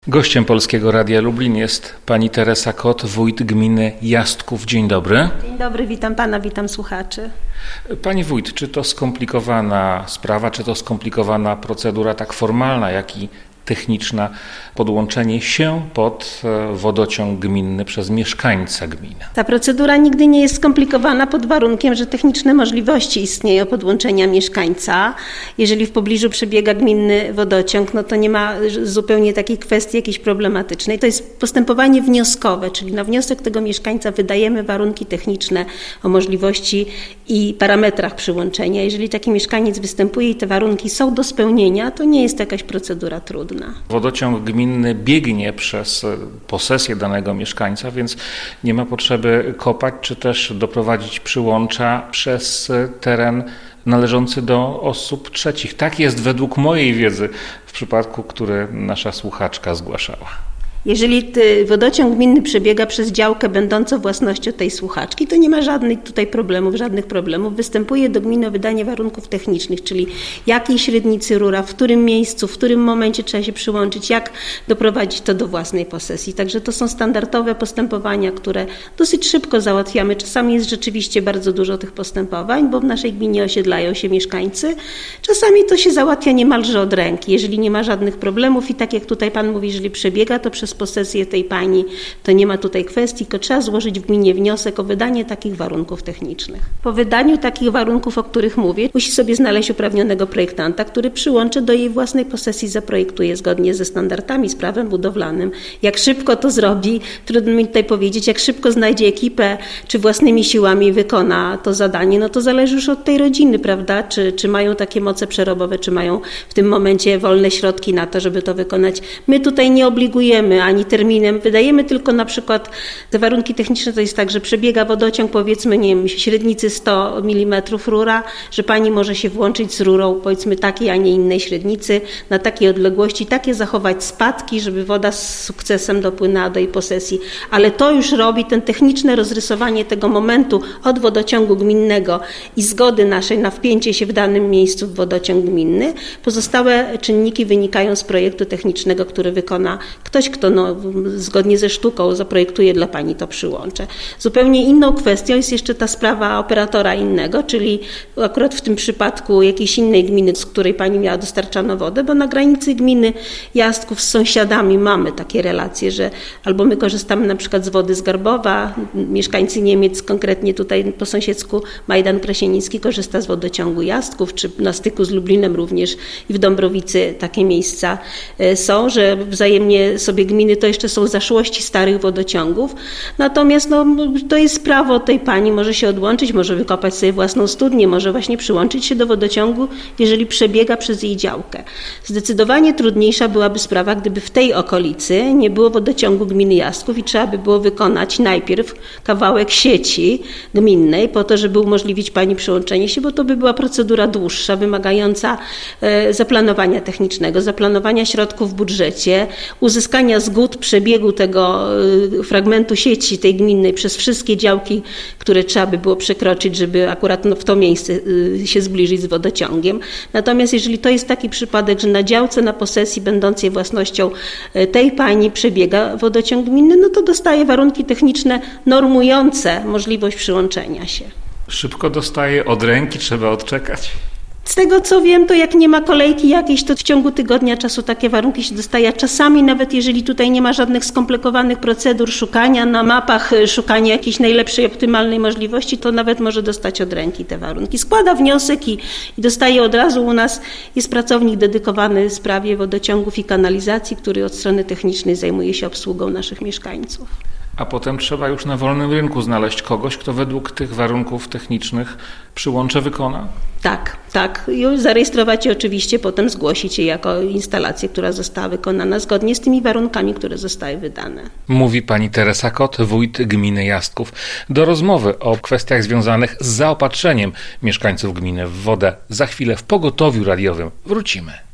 Gościem Polskiego Radia Lublin jest pani Teresa Kot, wójt gminy Jastków. Dzień dobry. Dzień dobry, witam pana, witam słuchaczy. Pani wójt, czy to skomplikowana sprawa, czy to skomplikowana procedura tak formalna, jak i techniczna, podłączenie się pod wodociąg gminny przez mieszkańca gminy? Ta procedura nigdy nie jest skomplikowana pod warunkiem, że techniczne możliwości istnieją podłączenia mieszkańca. Jeżeli w pobliżu przebiega gminny wodociąg, no to nie ma zupełnie takiej kwestii jakiejś problematycznej. To jest postępowanie wnioskowe, czyli na wniosek tego mieszkańca wydajemy warunki techniczne o możliwości i parametrach przyłączenia. Jeżeli taki mieszkaniec występuje i te warunki są do spełnienia, to nie jest to jakaś procedura trudna. Wodociąg gminny biegnie przez posesję danego mieszkańca, więc nie ma potrzeby kopać czy też doprowadzić przyłącza przez teren należący do osób trzecich. Tak jest według mojej wiedzy w przypadku, który nasza słuchaczka zgłaszała. Jeżeli wodociąg gminny przebiega przez działkę będącą własnością tej słuchaczki, to nie ma żadnych problemów. Występuje do gminy o wydanie warunków technicznych, czyli jakiej średnicy rura, w którym miejscu, w którym momencie trzeba się przyłączyć, jak doprowadzić to do własnej posesji. Także to są standardowe postępowania, które dosyć szybko załatwiamy. Czasami jest rzeczywiście bardzo dużo tych postępowań, bo w naszej gminie osiedlają się mieszkańcy. Czasami to się załatwia niemalże od ręki, jeżeli nie ma żadnych problemów i tak jak tutaj pan mówi, jeżeli przebiega to przez posesję tej pani, to nie ma tutaj kwestii, tylko trzeba złożyć w gminie wniosek o wydanie takich warunków technicznych. Po wydaniu takich warunków, o których mówię, musi sobie znaleźć uprawnionego projektanta, który przyłączy do jej własnej posesji, zaprojektuje zgodnie ze standardami, z prawem budowlanym. Jak szybko to zrobi, trudno mi tutaj powiedzieć, jak szybko znajdzie ekipę, czy własnymi siłami wykona to zadanie, no to zależy już od tej rodziny, prawda, czy mają takie moce przerobowe, czy mają w tym momencie wolne środki na to, żeby to wykonać. My tutaj nie obligujemy ani terminem, wydajemy tylko na przykład te warunki techniczne, to jest tak, że przebiega wodociąg, powiedzmy, nie wiem, średnicy 100 mm rura, że pani może się włączyć z rurą, powiedzmy takiej, a nie innej średnicy, na takiej odległości, takie zachować spadki, żeby woda z sukcesem dopłynęła do jej posesji, ale to już robi ten techniczne rozrysowanie tego momentu od wodociągu gminnego i zgody naszej na wpięcie się w danym miejscu w wodociąg gminny. Pozostałe czynniki wynikają z projektu technicznego, który wykona ktoś, kto zgodnie ze sztuką zaprojektuje dla pani to przyłącze. Zupełnie inną kwestią jest jeszcze ta sprawa operatora innego, czyli akurat w tym przypadku jakiejś innej gminy, z której pani miała dostarczano wodę, bo na granicy gminy Jastków z sąsiadami mamy takie relacje, że albo my korzystamy na przykład z wody z Garbowa, mieszkańcy Niemiec, konkretnie tutaj po sąsiedzku Majdan Krasieniński korzysta z wodociągu Jastków, czy na styku z Lublinem również i w Dąbrowicy takie miejsca są, że wzajemnie sobie gminy to jeszcze są zaszłości starych wodociągów. Natomiast to jest prawo tej pani, może się odłączyć, może wykopać sobie własną studnię, może właśnie przyłączyć się do wodociągu, jeżeli przebiega przez jej działkę. Zdecydowanie trudniejsza byłaby sprawa, gdyby w tej okolicy nie było wodociągu gminy Jastków i trzeba by było wykonać najpierw kawałek sieci gminnej po to, żeby umożliwić pani przyłączenie się, bo to by była procedura dłuższa, wymagająca zaplanowania technicznego, zaplanowania środków w budżecie, uzyskania zgód przebiegu tego fragmentu sieci tej gminnej przez wszystkie działki, które trzeba by było przekroczyć, żeby akurat w to miejsce się zbliżyć z wodociągiem. Natomiast jeżeli to jest taki przypadek, że na działce, na posesji będącej własnością tej pani przebiega wodociąg gminny, no to dostaje warunki techniczne normujące możliwość przyłączenia się. Szybko dostaje, od ręki trzeba odczekać. Z tego co wiem, to jak nie ma kolejki jakiejś, to w ciągu tygodnia czasu takie warunki się dostaje. Czasami nawet jeżeli tutaj nie ma żadnych skomplikowanych procedur szukania na mapach, szukania jakiejś najlepszej, optymalnej możliwości, to nawet może dostać od ręki te warunki. Składa wniosek i dostaje od razu. U nas jest pracownik dedykowany sprawie wodociągów i kanalizacji, który od strony technicznej zajmuje się obsługą naszych mieszkańców. A potem trzeba już na wolnym rynku znaleźć kogoś, kto według tych warunków technicznych przyłącze wykona? Tak. I zarejestrować je oczywiście, potem zgłosić je jako instalację, która została wykonana zgodnie z tymi warunkami, które zostały wydane. Mówi pani Teresa Kot, wójt gminy Jastków. Do rozmowy o kwestiach związanych z zaopatrzeniem mieszkańców gminy w wodę za chwilę w pogotowiu radiowym wrócimy.